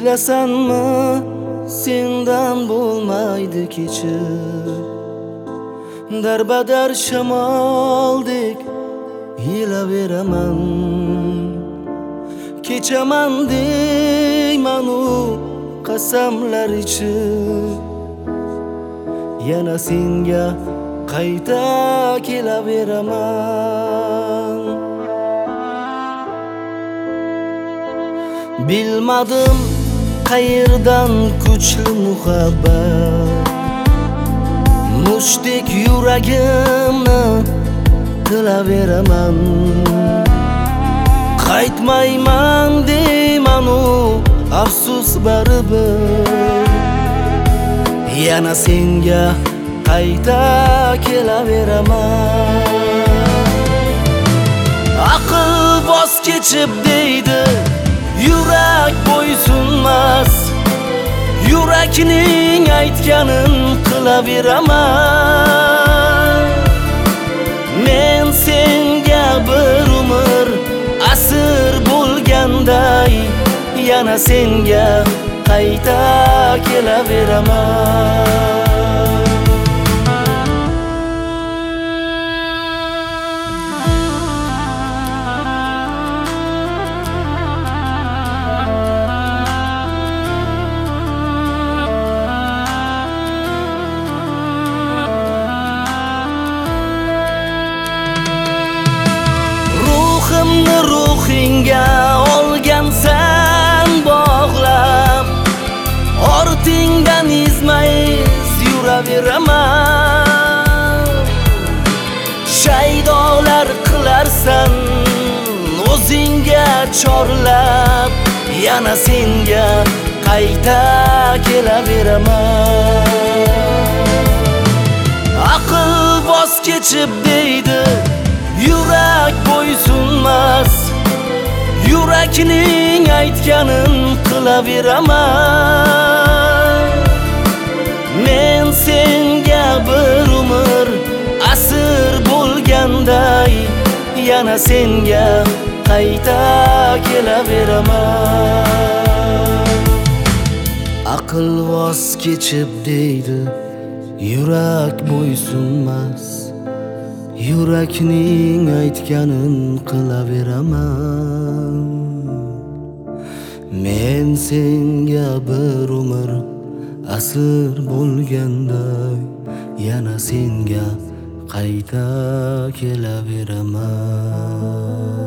Bilasanmi, sendan bo'lmaydi kechib, darbadar shamoldek yilaveraman. Kechaman deyman-u qasamlar ichib, yana senga qayta kelaveraman. Bilmadim qayerdan kuchli muhabbat mushdek yuragimni tilaveraman. Qaytmayman deyman-u afsus baribir, yana senga qayta kelaveraman. Aql voz kechib deydi, yurak bo'ysunmas. Yurakning aytganin qilaveraman. Men senga bir umr asir bo'lganday, yana senga qayta kelaveraman. Ruhingga olgansan bog'lab, ortingdan izma-iz yuraveraman. Shaydolar qilarsan o'zingga chorlab, yana senga qayta kelaveraman. Aql voz kechib deydi, yurak bo'ysunmas. Yurakning aytganin qilaveraman. Men senga bir umr asir bo'lganday, yana senga qayta kelaveraman. Aql voz kechib deydi, yurak bo'ysunmas. Yurakning aytganin qilaveraman. Men senga bir umr asir bo'lganday, yana senga qayta kelaveraman.